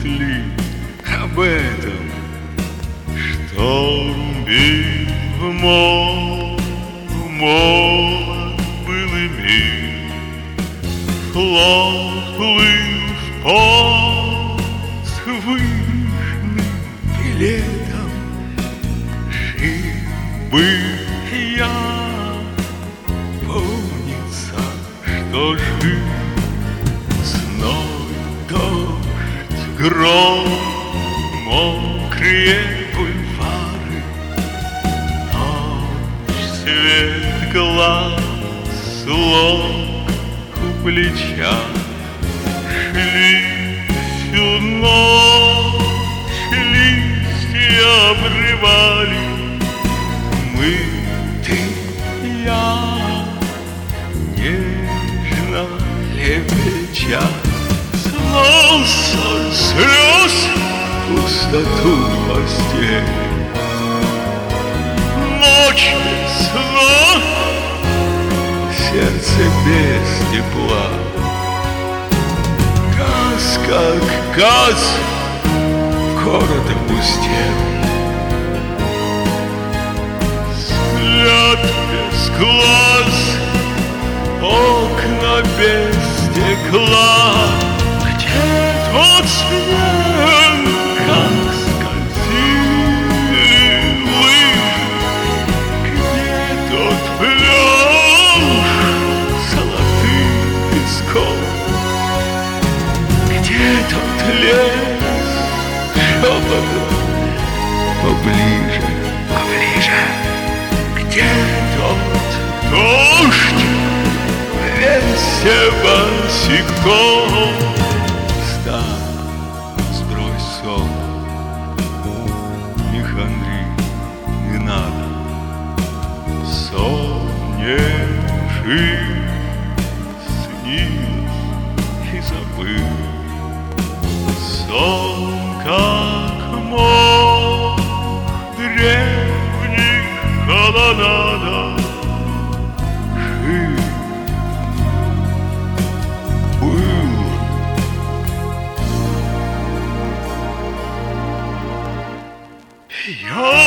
ли об этом? Шторм бил в молод был и мир, флот плыл в порт с вышным билетом. Жил бы я, помнится, что жил. Зной, дождь, гром, мокрые бульвары, ночь, свет глаз, слог у плеча. Шли всю ночь, листья обрывали. Мы, ты, я, нежно лепеча. Слов, соль, слез, пустоту постели. Ночь без сна, сердце без тепла. Газ, как газ, город опустел. Взгляд без глаз, окна без стекла. Где тот снег, как скользили лыжи? Где тот пляж золотым песком? Где тот лес шепотом поближе, поближе? Где тот дождь, весь босиком? Встань, сбрось сон, не хандри, не надо. Сон не жив, снилось и забыл. Сон, как мох древних колоннадах, жив, был. Я